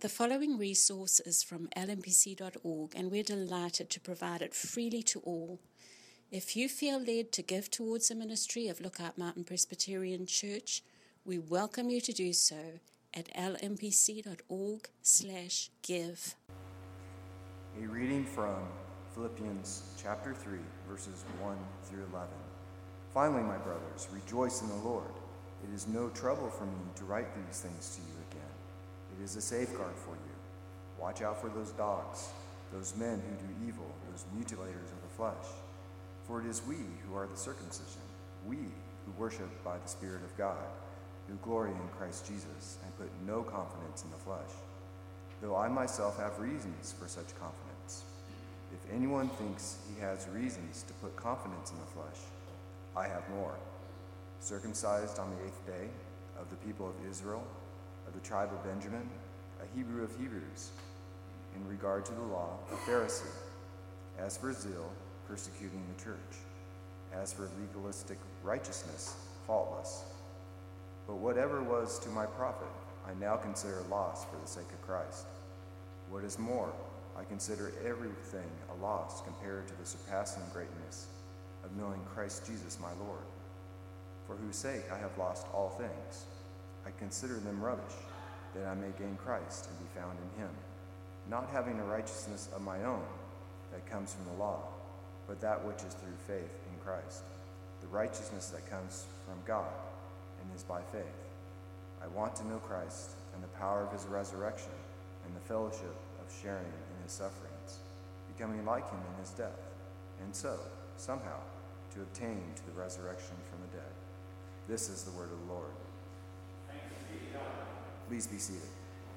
The following resource is from lmpc.org, and we're delighted to provide it freely to all. If you feel led to give towards the ministry of Lookout Mountain Presbyterian Church, we welcome you to do so at lmpc.org/give. A reading from Philippians chapter 3, verses 1 through 11. Finally, my brothers, rejoice in the Lord. It is no trouble for me to write these things to you again. It is a safeguard for you. Watch out for those dogs, those men who do evil, those mutilators of the flesh. For it is we who are the circumcision, we who worship by the Spirit of God, who glory in Christ Jesus and put no confidence in the flesh, though I myself have reasons for such confidence. If anyone thinks he has reasons to put confidence in the flesh, I have more. Circumcised on the 8th day, of the people of Israel, of the tribe of Benjamin, a Hebrew of Hebrews, in regard to the law, a Pharisee, as for zeal, persecuting the church, as for legalistic righteousness, faultless. But whatever was to my profit, I now consider loss for the sake of Christ. What is more, I consider everything a loss compared to the surpassing greatness of knowing Christ Jesus my Lord, for whose sake I have lost all things. I consider them rubbish, that I may gain Christ and be found in him, not having a righteousness of my own that comes from the law, but that which is through faith in Christ, the righteousness that comes from God and is by faith. I want to know Christ and the power of his resurrection and the fellowship of sharing in his sufferings, becoming like him in his death, and so, somehow, to obtain to the resurrection from the dead. This is the word of the Lord. Please be seated.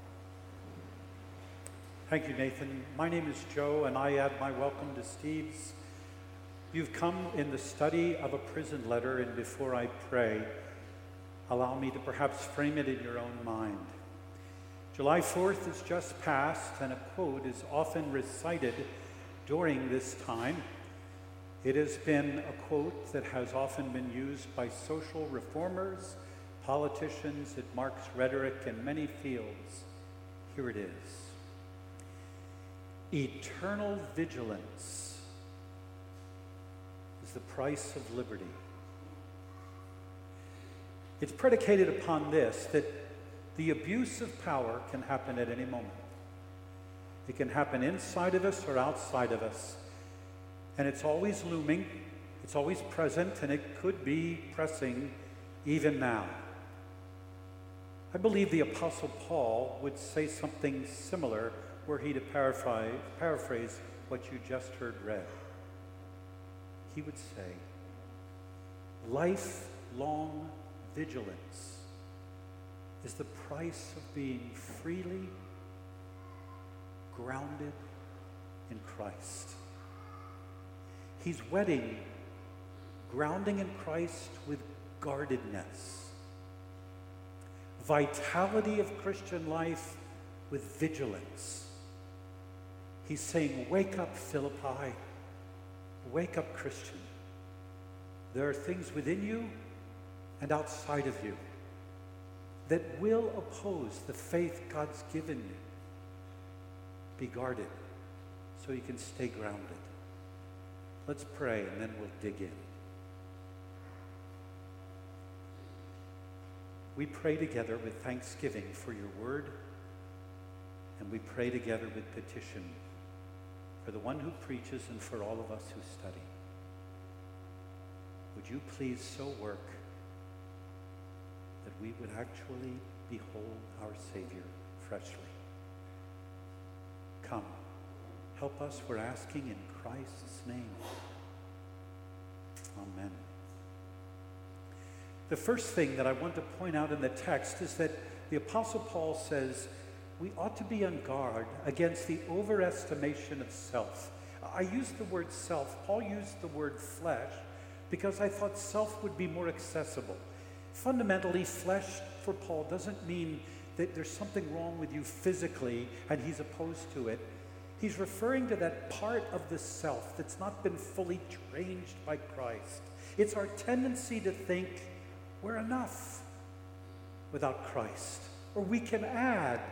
Thank you, Nathan. My name is Joe, and I add my welcome to Steve's. You've come in the study of a prison letter, and before I pray, allow me to perhaps frame it in your own mind. July 4th is just past, and a quote is often recited during this time. It has been a quote that has often been used by social reformers, politicians. It marks rhetoric in many fields. Here it is. Eternal vigilance is the price of liberty. It's predicated upon this, that the abuse of power can happen at any moment. It can happen inside of us or outside of us. And it's always looming, it's always present, and it could be pressing even now. I believe the Apostle Paul would say something similar were he to paraphrase what you just heard read. He would say, lifelong vigilance is the price of being freely grounded in Christ. He's wedding grounding in Christ with guardedness, vitality of Christian life with vigilance. He's saying, wake up, Philippi. Wake up, Christian. There are things within you and outside of you that will oppose the faith God's given you. Be guarded so you can stay grounded. Let's pray, and then we'll dig in. We pray together with thanksgiving for your word, and we pray together with petition for the one who preaches and for all of us who study. Would you please so work that we would actually behold our Savior freshly? Come, help us, we're asking in Christ's name. Amen. The first thing that I want to point out in the text is that the Apostle Paul says we ought to be on guard against the overestimation of self. I used the word self. Paul used the word flesh because I thought self would be more accessible. Fundamentally, flesh for Paul doesn't mean that there's something wrong with you physically and he's opposed to it. He's referring to that part of the self that's not been fully changed by Christ. It's our tendency to think we're enough without Christ, or we can add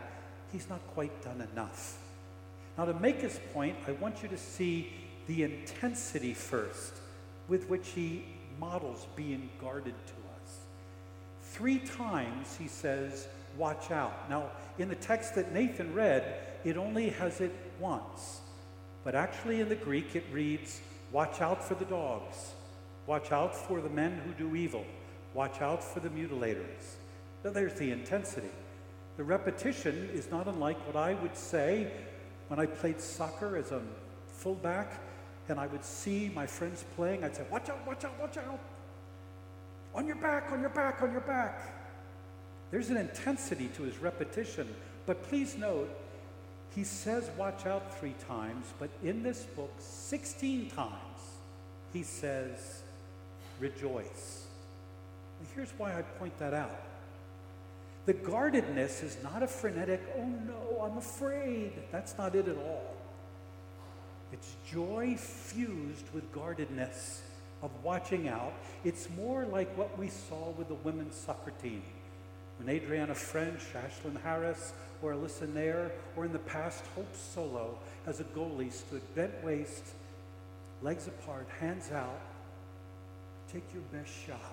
he's not quite done enough. Now, to make his point, I want you to see the intensity first with which he models being guarded to us. 3 times he says, watch out. Now, in the text that Nathan read, it only has it once. But actually in the Greek it reads, watch out for the dogs. Watch out for the men who do evil. Watch out for the mutilators. Now, there's the intensity. The repetition is not unlike what I would say when I played soccer as a fullback and I would see my friends playing. I'd say, watch out, watch out, watch out. On your back, on your back, on your back. There's an intensity to his repetition. But please note, he says watch out 3 times, but in this book, 16 times, he says rejoice. And here's why I point that out. The guardedness is not a frenetic, oh no, I'm afraid. That's not it at all. It's joy fused with guardedness of watching out. It's more like what we saw with the women's soccer team. When Adriana French, Ashlyn Harris, or Alyssa Nair, or in the past, Hope Solo, as a goalie, stood bent waist, legs apart, hands out, take your best shot.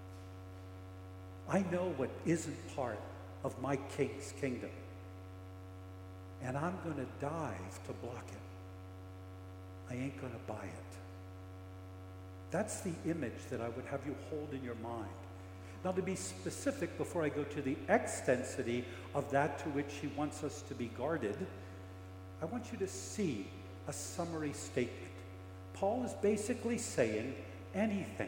I know what isn't part of my King's kingdom, and I'm going to dive to block it. I ain't going to buy it. That's the image that I would have you hold in your mind. Now, to be specific, before I go to the extensity of that to which he wants us to be guarded, I want you to see a summary statement. Paul is basically saying anything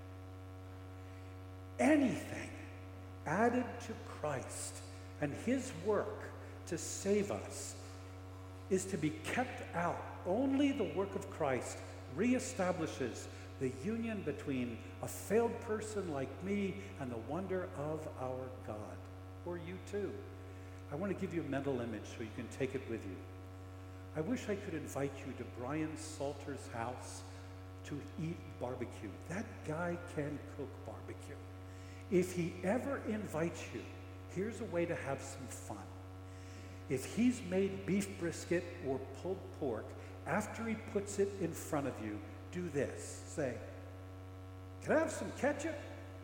added to Christ and his work to save us is to be kept out. Only the work of Christ reestablishes the union between a failed person like me and the wonder of our God, or you too. I want to give you a mental image so you can take it with you. I wish I could invite you to Brian Salter's house to eat barbecue. That guy can cook barbecue. If he ever invites you, here's a way to have some fun. If he's made beef brisket or pulled pork, after he puts it in front of you, do this. Say, can I have some ketchup?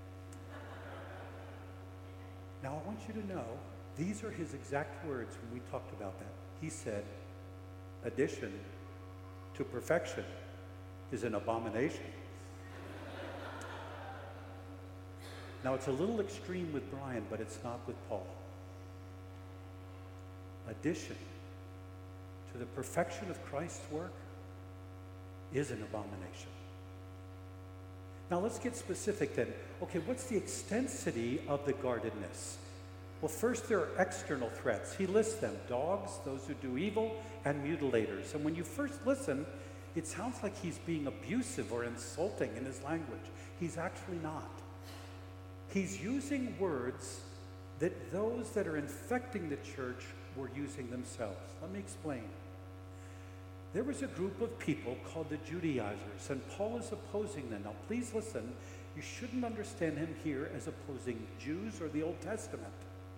Now, I want you to know, these are his exact words when we talked about that. He said, addition to perfection is an abomination. Now, it's a little extreme with Brian, but it's not with Paul. Addition to the perfection of Christ's work is an abomination. Now, let's get specific then. Okay, what's the extensity of the guardedness? Well, first, there are external threats. He lists them: dogs, those who do evil, and mutilators. And when you first listen, it sounds like he's being abusive or insulting in his language. He's actually not. He's using words that those that are infecting the church were using themselves. Let me explain. There was a group of people called the Judaizers, and Paul is opposing them. Now, please listen. You shouldn't understand him here as opposing Jews or the Old Testament.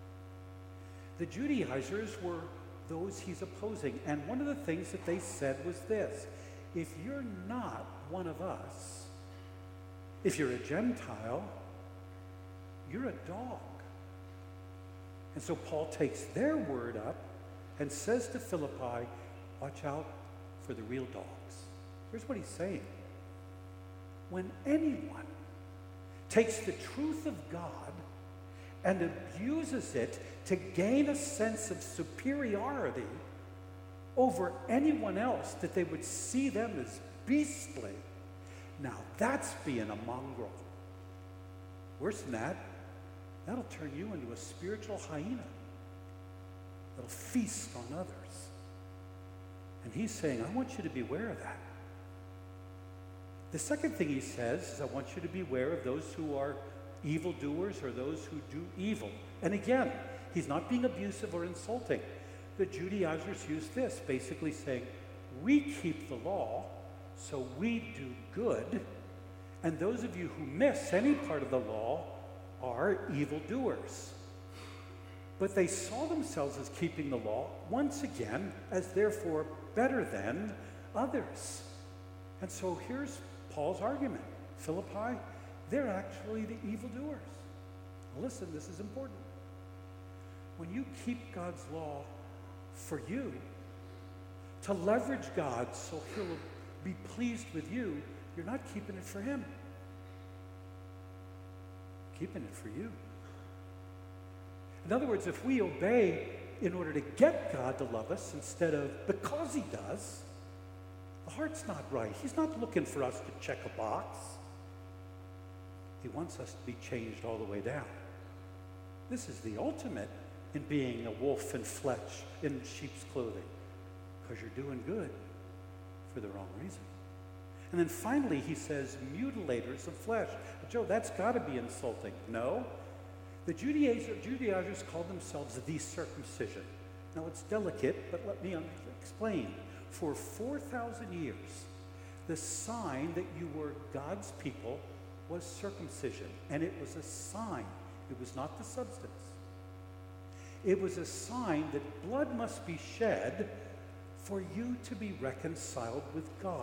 The Judaizers were those he's opposing, and one of the things that they said was this: if you're not one of us, if you're a Gentile, you're a dog. And so Paul takes their word up and says to Philippi, watch out for the real dogs. Here's what he's saying. When anyone takes the truth of God and abuses it to gain a sense of superiority over anyone else, that they would see them as beastly, now that's being a mongrel. Worse than that, that'll turn you into a spiritual hyena that'll feast on others. And he's saying, I want you to beware of that. The second thing he says is, I want you to beware of those who are evildoers or those who do evil. And again, he's not being abusive or insulting. The Judaizers use this, basically saying, we keep the law, so we do good, and those of you who miss any part of the law are evildoers. But they saw themselves as keeping the law, once again, as therefore better than others. And so here's Paul's argument. Philippi, they're actually the evildoers. Now listen, this is important. When you keep God's law for you, to leverage God so he'll be pleased with you, you're not keeping it for him. Keeping it for you. In other words, if we obey in order to get God to love us instead of because he does, the heart's not right. He's not looking for us to check a box. He wants us to be changed all the way down. This is the ultimate in being a wolf in flesh, in sheep's clothing, because you're doing good for the wrong reason. And then finally he says, mutilators of flesh. Joe, that's got to be insulting. No. The Judaizers called themselves the circumcision. Now it's delicate, but let me explain. For 4,000 years, the sign that you were God's people was circumcision. And it was a sign. It was not the substance. It was a sign that blood must be shed for you to be reconciled with God.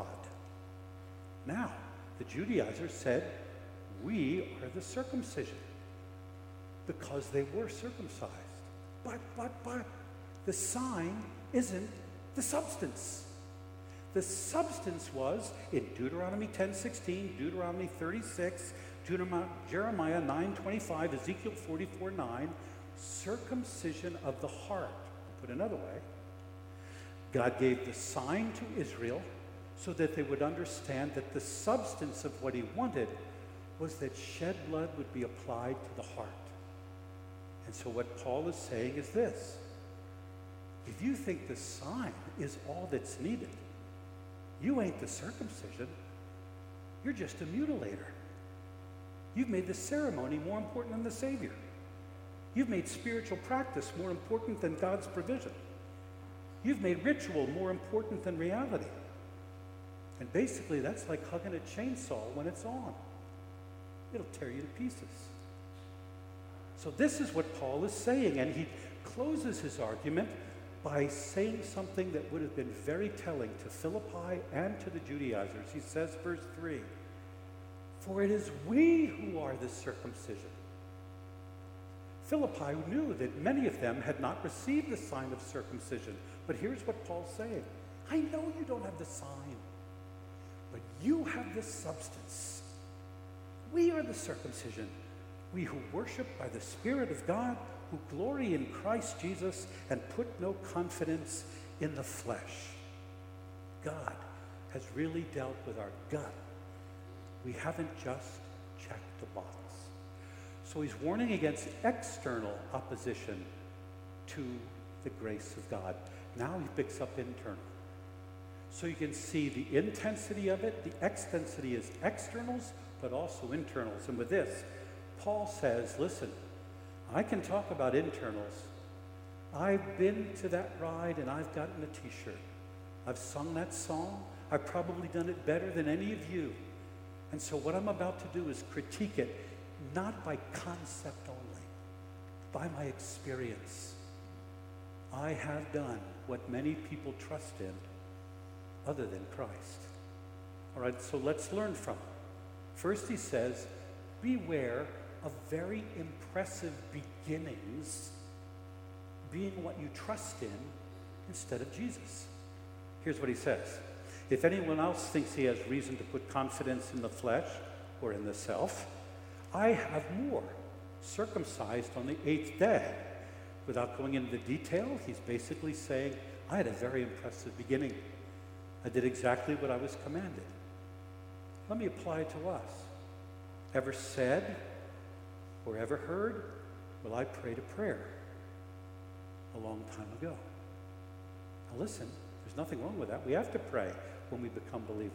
Now, the Judaizers said, we are the circumcision because they were circumcised. But, the sign isn't the substance. The substance was in Deuteronomy 10:16, Deuteronomy 36, Jeremiah 9:25, Ezekiel 44:9, circumcision of the heart. Put another way, God gave the sign to Israel so that they would understand that the substance of what he wanted was that shed blood would be applied to the heart. And so what Paul is saying is this: if you think the sign is all that's needed, you ain't the circumcision. You're just a mutilator. You've made the ceremony more important than the Savior. You've made spiritual practice more important than God's provision. You've made ritual more important than reality. And basically, that's like hugging a chainsaw when it's on. It'll tear you to pieces. So this is what Paul is saying, and he closes his argument by saying something that would have been very telling to Philippi and to the Judaizers. He says, verse 3, for it is we who are the circumcision. Philippi knew that many of them had not received the sign of circumcision. But here's what Paul's saying. I know you don't have the sign, but you have the substance. We are the circumcision. We who worship by the Spirit of God, who glory in Christ Jesus and put no confidence in the flesh. God has really dealt with our gut. We haven't just checked the box. So he's warning against external opposition to the grace of God. Now he picks up internal. So you can see the intensity of it. The extensity is externals, but also internals. And with this, Paul says, listen, I can talk about internals. I've been to that ride and I've gotten a t-shirt. I've sung that song. I've probably done it better than any of you. And so what I'm about to do is critique it, not by concept only, by my experience. I have done what many people trust in other than Christ. All right, so let's learn from him. First he says, beware of very impressive beginnings being what you trust in instead of Jesus. Here's what he says. If anyone else thinks he has reason to put confidence in the flesh or in the self, I have more, circumcised on the 8th day. Without going into the detail, he's basically saying, I had a very impressive beginning. I did exactly what I was commanded. Let me apply it to us. Ever said or ever heard, well, I prayed a prayer a long time ago. Now listen, there's nothing wrong with that. We have to pray when we become believers.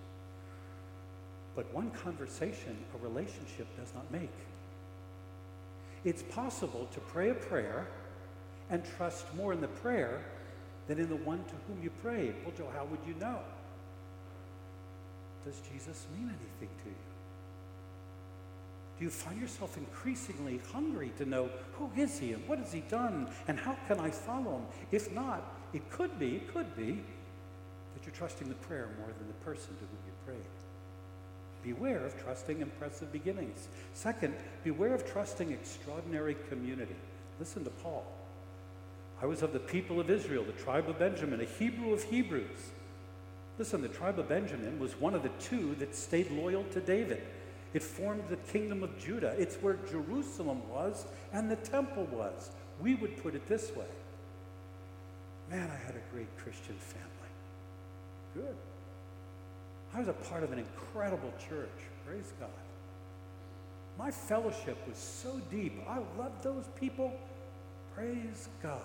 But one conversation a relationship does not make. It's possible to pray a prayer and trust more in the prayer than in the one to whom you prayed. Well, Joe, how would you know? Does Jesus mean anything to you? Do you find yourself increasingly hungry to know who is he and what has he done and how can I follow him? If not, it could be that you're trusting the prayer more than the person to whom you prayed. Beware of trusting impressive beginnings. Second, beware of trusting extraordinary community. Listen to Paul. I was of the people of Israel, the tribe of Benjamin, a Hebrew of Hebrews. Listen, the tribe of Benjamin was one of the two that stayed loyal to David. It formed the kingdom of Judah. It's where Jerusalem was and the temple was. We would put it this way. Man, I had a great Christian family. Good. I was a part of an incredible church. Praise God. My fellowship was so deep. I loved those people. Praise God.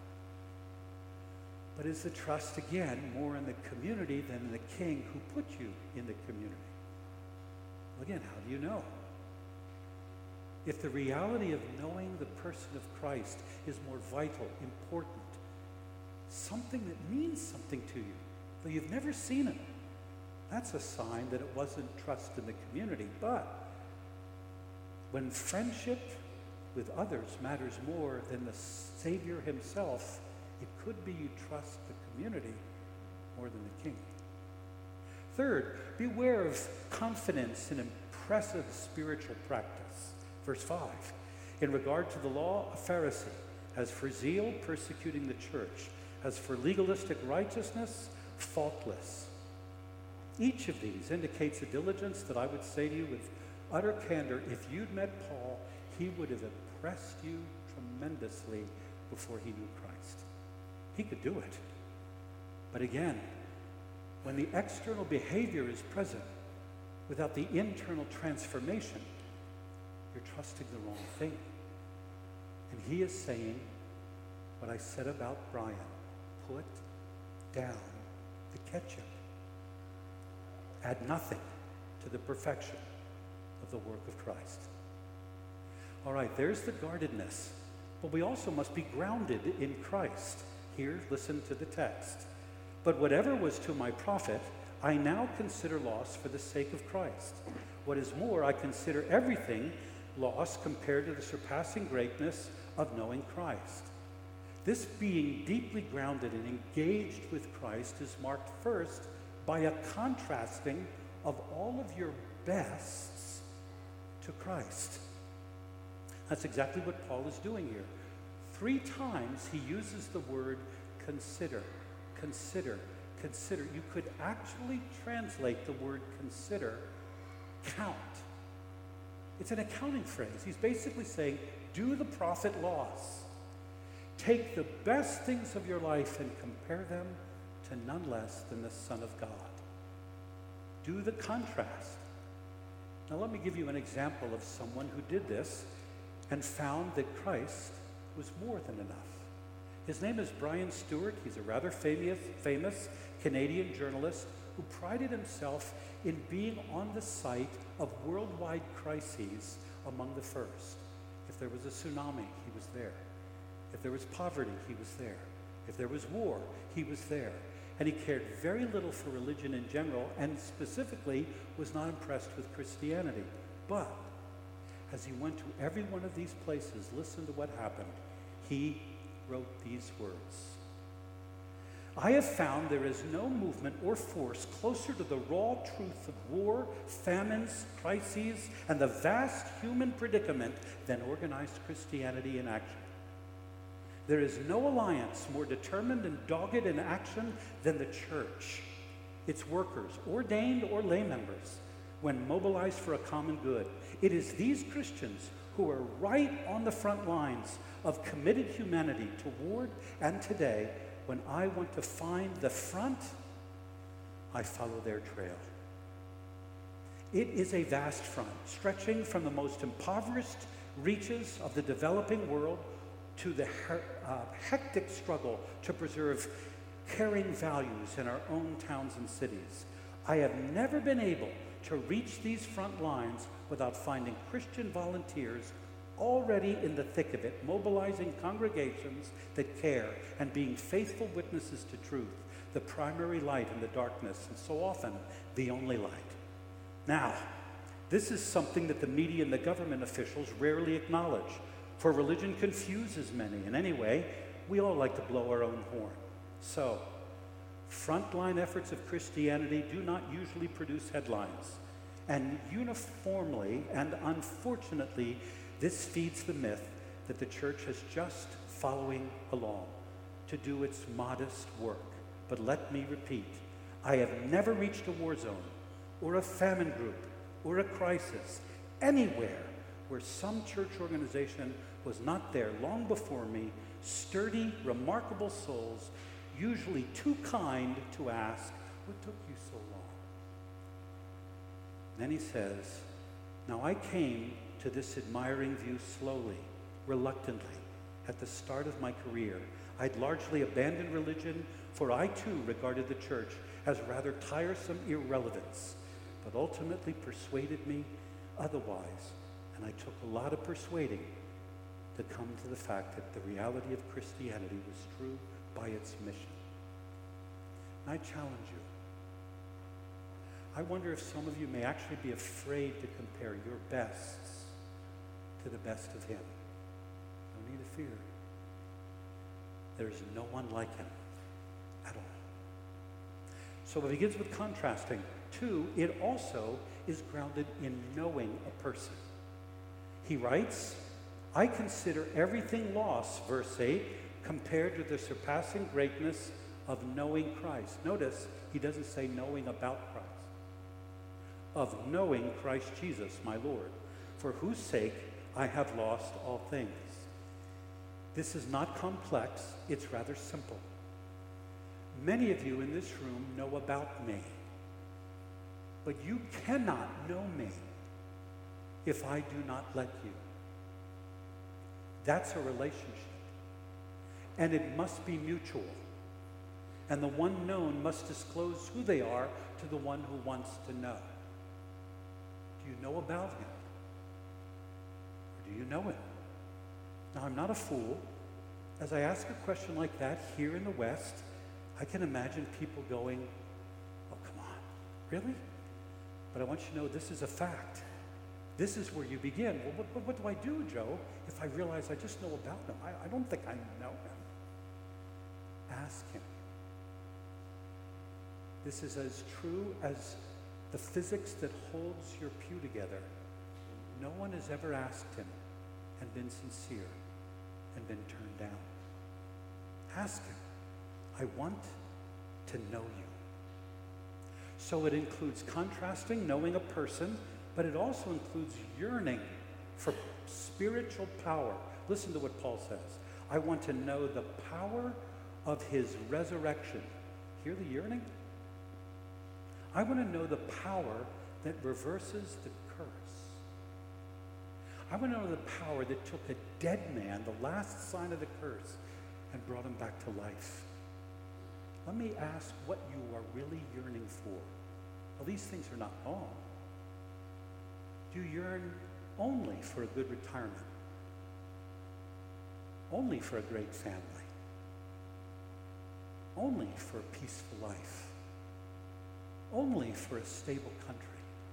But is the trust, again, more in the community than in the king who put you in the community? Well, again, how do you know? If the reality of knowing the person of Christ is more vital, important, something that means something to you, though you've never seen it, that's a sign that it wasn't trust in the community. But when friendship with others matters more than the Savior himself, it could be you trust the community more than the king. Third, beware of confidence in impressive spiritual practice. Verse 5, in regard to the law, a Pharisee, as for zeal, persecuting the church, as for legalistic righteousness, faultless. Each of these indicates a diligence that I would say to you with utter candor, if you'd met Paul, he would have impressed you tremendously before he knew Christ. He could do it. But again, when the external behavior is present without the internal transformation, you're trusting the wrong thing. And he is saying what I said about Brian, put down the ketchup. Add nothing to the perfection of the work of Christ. All right, there's the guardedness. But we also must be grounded in Christ. Here, listen to the text. But whatever was to my profit, I now consider loss for the sake of Christ. What is more, I consider everything loss compared to the surpassing greatness of knowing Christ. This being deeply grounded and engaged with Christ is marked first by a contrasting of all of your bests to Christ. That's exactly what Paul is doing here. 3 times he uses the word consider, consider, consider. You could actually translate the word consider, count. It's an accounting phrase. He's basically saying, do the profit loss. Take the best things of your life and compare them to none less than the Son of God. Do the contrast. Now let me give you an example of someone who did this and found that Christ was more than enough. His name is Brian Stewart. He's a rather famous Canadian journalist who prided himself in being on the site of worldwide crises among the first. If there was a tsunami, he was there. If there was poverty, he was there. If there was war, he was there. And he cared very little for religion in general, and specifically was not impressed with Christianity. But as he went to every one of these places, listen to what happened. He wrote these words. I have found there is no movement or force closer to the raw truth of war, famines, crises, and the vast human predicament than organized Christianity in action. There is no alliance more determined and dogged in action than the church, its workers, ordained or lay members, when mobilized for a common good. It is these Christians who are right on the front lines of committed humanity toward and today. When I want to find the front, I follow their trail. It is a vast front, stretching from the most impoverished reaches of the developing world to the hectic struggle to preserve caring values in our own towns and cities. I have never been able to reach these front lines without finding Christian volunteers already in the thick of it, mobilizing congregations that care and being faithful witnesses to truth, the primary light in the darkness, and so often the only light. Now, This is something that the media and the government officials rarely acknowledge, for religion confuses many, and anyway, we all like to blow our own horn. So, frontline efforts of Christianity do not usually produce headlines, and uniformly and unfortunately, this feeds the myth that the church is just following along to do its modest work. But let me repeat, I have never reached a war zone or a famine group or a crisis anywhere where some church organization was not there long before me, sturdy, remarkable souls, usually too kind to ask, what took you so long? Then he says, now I came to this admiring view slowly, reluctantly, at the start of my career. I'd largely abandoned religion, for I too regarded the church as rather tiresome irrelevance, but ultimately persuaded me otherwise, and I took a lot of persuading to come to the fact that the reality of Christianity was true by its mission. And I challenge you. I wonder if some of you may actually be afraid to compare your bests to the best of him. No need to fear. There's no one like him at all. So it begins with contrasting. 2, it also is grounded in knowing a person. He writes, I consider everything lost, verse 8, compared to the surpassing greatness of knowing Christ. Notice, he doesn't say knowing about Christ. Of knowing Christ Jesus, my Lord, for whose sake I have lost all things. This is not complex, it's rather simple. Many of you in this room know about me, but you cannot know me if I do not let you. That's a relationship, and it must be mutual. And the one known must disclose who they are to the one who wants to know. Do you know about him? Or do you know him? Now, I'm not a fool. As I ask a question like that here in the West, I can imagine people going, oh, come on, really? But I want you to know this is a fact. This is where you begin. Well, what do I do, Joe, if I realize I just know about him? I don't think I know him. Ask him. This is as true as the physics that holds your pew together. No one has ever asked him and been sincere and been turned down. Ask him. I want to know you. So it includes contrasting, knowing a person, but it also includes yearning for spiritual power. Listen to what Paul says. I want to know the power of his resurrection. Hear the yearning? I want to know the power that reverses the curse. I want to know the power that took a dead man, the last sign of the curse, and brought him back to life. Let me ask what you are really yearning for. Well, these things are not wrong. Do you yearn only for a good retirement? Only for a great family? Only for a peaceful life? Only for a stable country?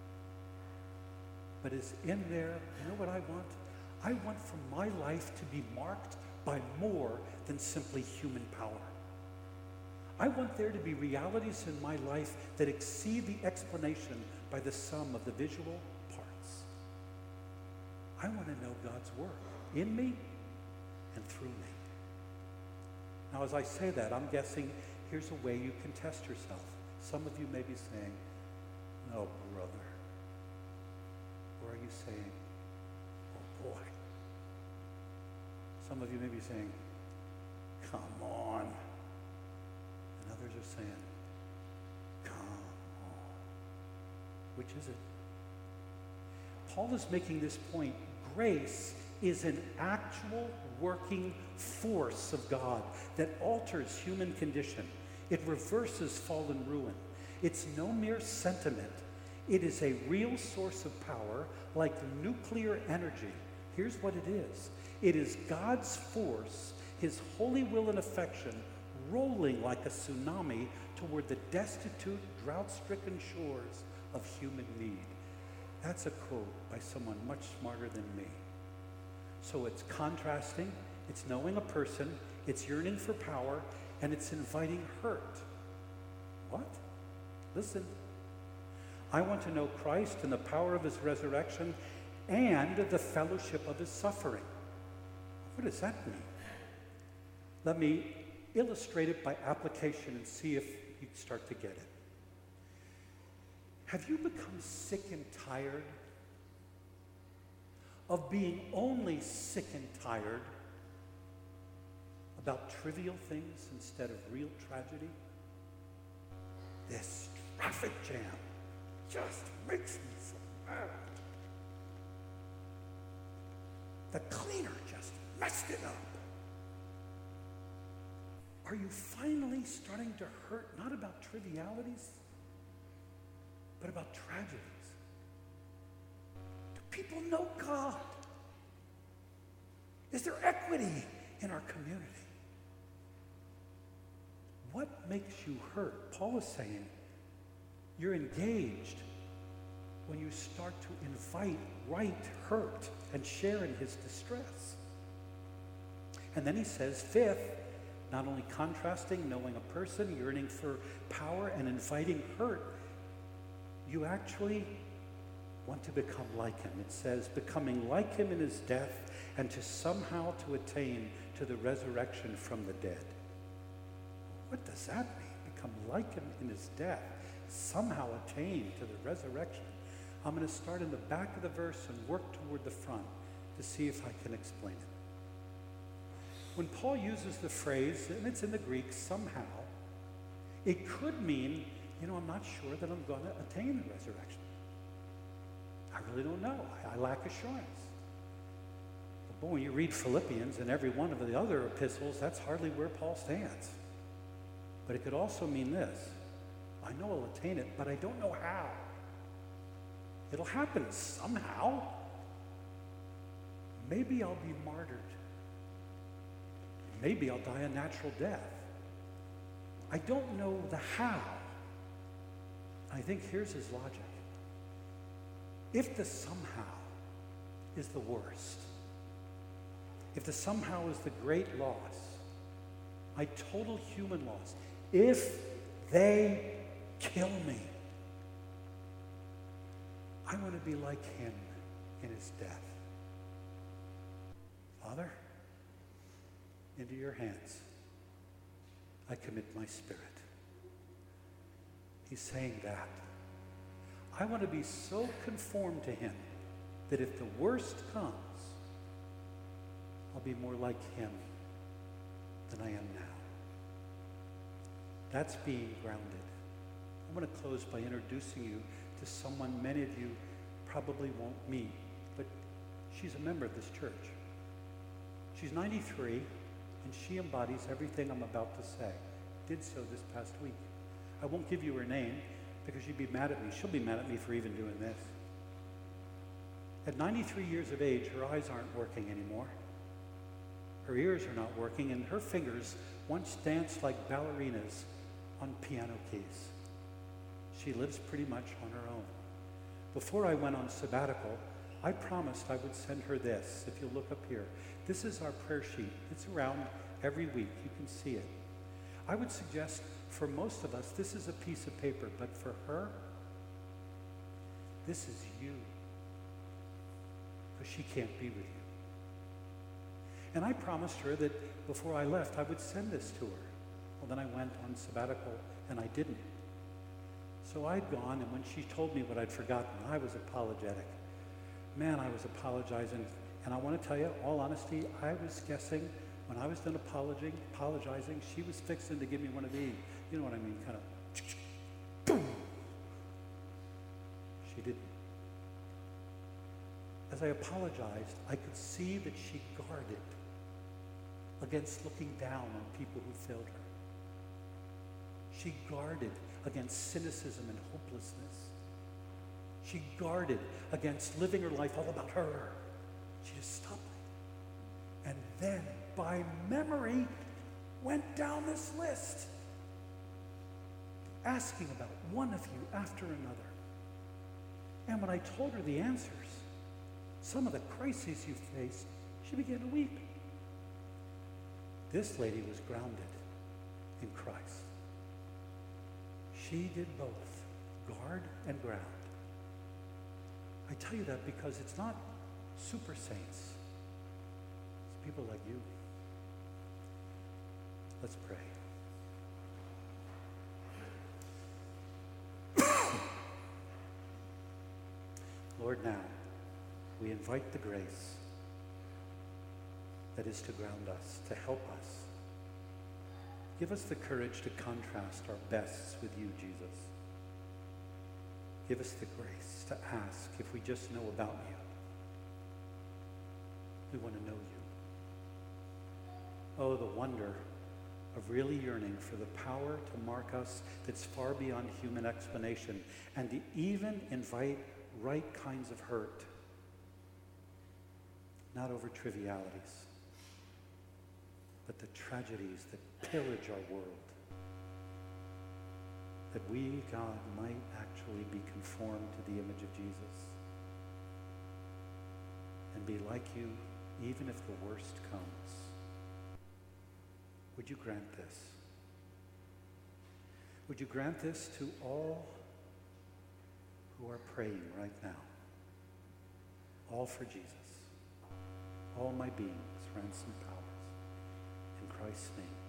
But is in there, you know what I want? I want for my life to be marked by more than simply human power. I want there to be realities in my life that exceed the explanation by the sum of the visual parts. I want to know God's work in me and through me. Now, as I say that, I'm guessing here's a way you can test yourself. Some of you may be saying, no, brother. Or are you saying, oh, boy. Some of you may be saying, come on. And others are saying, come on. Which is it? Paul is making this point. Grace is an actual working force of God that alters human condition. It reverses fallen ruin. It's no mere sentiment. It is a real source of power, like nuclear energy. Here's what it is. It is God's force, his holy will and affection, rolling like a tsunami toward the destitute, drought-stricken shores of human need. That's a quote by someone much smarter than me. So it's contrasting, it's knowing a person, it's yearning for power, and it's inviting hurt. What? Listen. I want to know Christ and the power of his resurrection and the fellowship of his suffering. What does that mean? Let me illustrate it by application and see if you start to get it. Have you become sick and tired of being only sick and tired about trivial things instead of real tragedy? This traffic jam just makes me so mad. The cleaner just messed it up. Are you finally starting to hurt not about trivialities, but about tragedies? Do people know God? Is there equity in our community? What makes you hurt? Paul is saying you're engaged when you start to invite right hurt and share in his distress. And then he says, fifth, not only contrasting, knowing a person, yearning for power, and inviting hurt, you actually want to become like him. It says, becoming like him in his death, and to somehow to attain to the resurrection from the dead. What does that mean? Become like him in his death, somehow attain to the resurrection. I'm going to start in the back of the verse and work toward the front to see if I can explain it. When Paul uses the phrase, and it's in the Greek, somehow, it could mean, I'm not sure that I'm going to attain the resurrection. I really don't know. I lack assurance. But boy, when you read Philippians and every one of the other epistles, that's hardly where Paul stands. But it could also mean this. I know I'll attain it, but I don't know how. It'll happen somehow. Maybe I'll be martyred. Maybe I'll die a natural death. I don't know the how. I think here's his logic. If the somehow is the worst, if the somehow is the great loss, my total human loss, if they kill me, I want to be like him in his death. Father, into your hands I commit my spirit. He's saying that. I want to be so conformed to him that if the worst comes, I'll be more like him than I am now. That's being grounded. I'm going to close by introducing you to someone many of you probably won't meet, but she's a member of this church. She's 93, and she embodies everything I'm about to say. Did so this past week. I won't give you her name because she'd be mad at me. She'll be mad at me for even doing this. At 93 years of age, her eyes aren't working anymore. Her ears are not working, and her fingers once danced like ballerinas on piano keys. She lives pretty much on her own. Before I went on sabbatical, I promised I would send her this. If you'll look up here. This is our prayer sheet. It's around every week. You can see it. I would suggest for most of us, this is a piece of paper, but for her, this is you. Because she can't be with you. And I promised her that before I left, I would send this to her. Well, then I went on sabbatical, and I didn't. So I'd gone, and when she told me what I'd forgotten, I was apologetic. Man, I was apologizing. And I want to tell you, all honesty, I was guessing when I was done apologizing, she was fixing to give me one of these. You know what I mean? Kind of, boom. She didn't. As I apologized, I could see that she guarded against looking down on people who failed her. She guarded against cynicism and hopelessness. She guarded against living her life all about her. She just stopped me. And then, by memory, went down this list, asking about one of you after another. And when I told her the answers, some of the crises you faced, she began to weep. This lady was grounded in Christ. She did both, guard and ground. I tell you that because it's not super saints. It's people like you. Let's pray. Lord, now we invite the grace that is to ground us, to help us. Give us the courage to contrast our bests with you, Jesus. Give us the grace to ask if we just know about you. We want to know you. Oh, the wonder of really yearning for the power to mark us that's far beyond human explanation, and to even invite right kinds of hurt, not over trivialities, but the tragedies that pillage our world, that we, God, might actually be conformed to the image of Jesus and be like you even if the worst comes. Would you grant this? Would you grant this to all who are praying right now? All for Jesus. All my beings, ransom powers. In Christ's name.